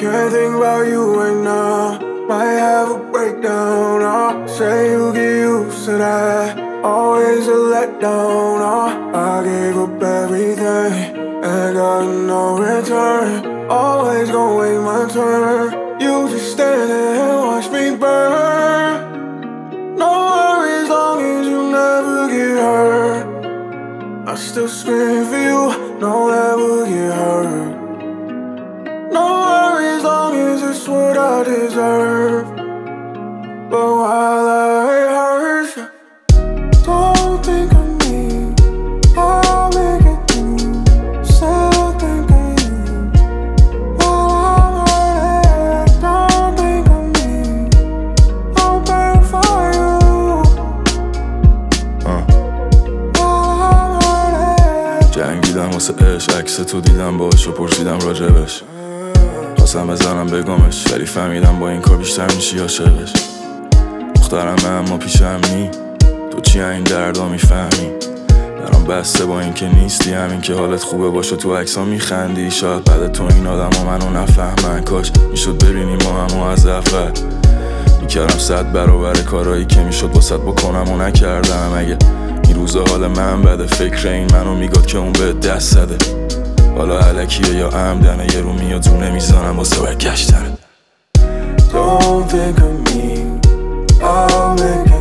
Can't think about you right now. Might have a breakdown. Say you get used to that. Always a letdown. I gave up everything and got no return. Always gon' wait my turn. You just stand there and watch me burn. No worries, long as you never get hurt. I still scream for you, don't ever get hurt. No worries, long as it's what I deserve. But while I hurt you, don't think of me, I'll make it through. Still think of you. While I'm hurting, don't think of me, I'll burn for you. While I'm hurting. جنگیدم واسه عشق، عکس تو دیدم باش و پرسیدم راجبش. خواستم بزنم بگمش ولی فهمیدم با این کار بیشتر میشی عاشقش. دخترمه اما پیشم نی، تو چی این دردا میفهمی؟ برام بسته با این که نیستی، همین که حالت خوبه باشه تو عکسا میخندی. شاید بعد تو این آدم ها منو نفهمن، کاش میشد ببینی ما همو از اول. میکردم 100 برابر کارایی که میشد واسط بکنم و نکردم. اگه این روزا حال من بده، فکر این منو میگاد که اون به دست زده. حالا علکیه یا عمدنه، یه رو میاد رو نمیزانم واسه برگشتن. Don't think of me, I'll make